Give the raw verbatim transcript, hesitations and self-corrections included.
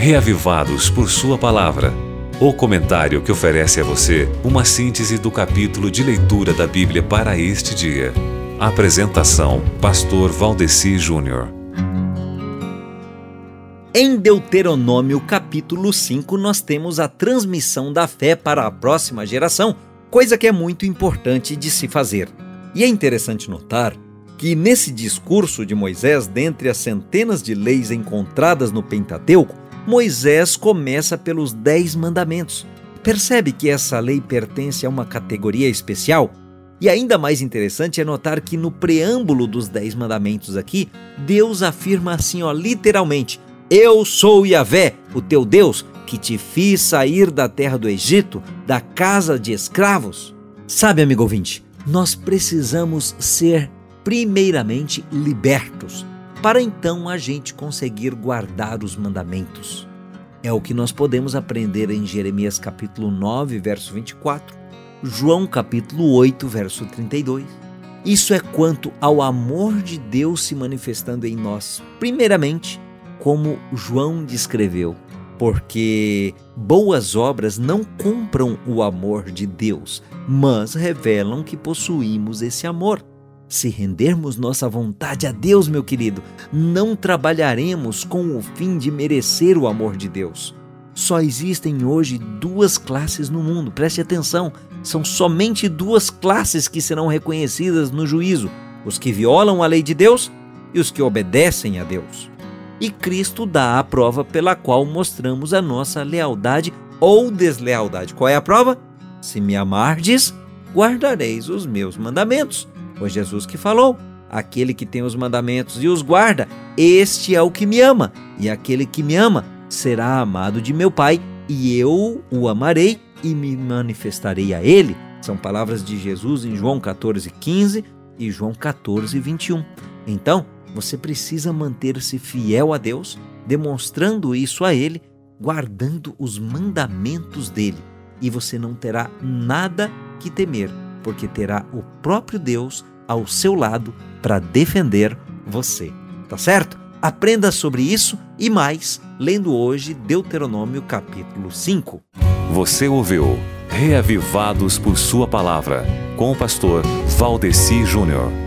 Reavivados por Sua Palavra. O comentário que oferece a você uma síntese do capítulo de leitura da Bíblia para este dia. Apresentação: Pastor Valdeci Júnior. Em Deuteronômio capítulo cinco, nós temos a transmissão da fé para a próxima geração, coisa que é muito importante de se fazer. E é interessante notar que nesse discurso de Moisés, dentre as centenas de leis encontradas no Pentateuco, Moisés começa pelos Dez Mandamentos. Percebe que essa lei pertence a uma categoria especial? E ainda mais interessante é notar que no preâmbulo dos Dez Mandamentos aqui, Deus afirma assim, ó, literalmente: Eu sou Yahvé, o teu Deus, que te fiz sair da terra do Egito, da casa de escravos. Sabe, amigo ouvinte, nós precisamos ser primeiramente libertos, para então a gente conseguir guardar os mandamentos. É o que nós podemos aprender em Jeremias capítulo nove, verso vinte e quatro, João capítulo oito, verso trinta e dois. Isso é quanto ao amor de Deus se manifestando em nós, primeiramente, como João descreveu, porque boas obras não compram o amor de Deus, mas revelam que possuímos esse amor. Se rendermos nossa vontade a Deus, meu querido, não trabalharemos com o fim de merecer o amor de Deus. Só existem hoje duas classes no mundo, preste atenção, são somente duas classes que serão reconhecidas no juízo: os que violam a lei de Deus e os que obedecem a Deus. E Cristo dá a prova pela qual mostramos a nossa lealdade ou deslealdade. Qual é a prova? Se me amardes, guardareis os meus mandamentos. Foi Jesus que falou: aquele que tem os mandamentos e os guarda, este é o que me ama, e aquele que me ama será amado de meu Pai, e eu o amarei e me manifestarei a ele. São palavras de Jesus em João catorze, quinze e João catorze, vinte e um. Então, você precisa manter-se fiel a Deus, demonstrando isso a Ele, guardando os mandamentos dele, e você não terá nada que temer, porque terá o próprio Deus ao seu lado para defender você. Tá certo? Aprenda sobre isso e mais, lendo hoje Deuteronômio capítulo cinco. Você ouviu Reavivados por Sua Palavra, com o pastor Valdeci Júnior.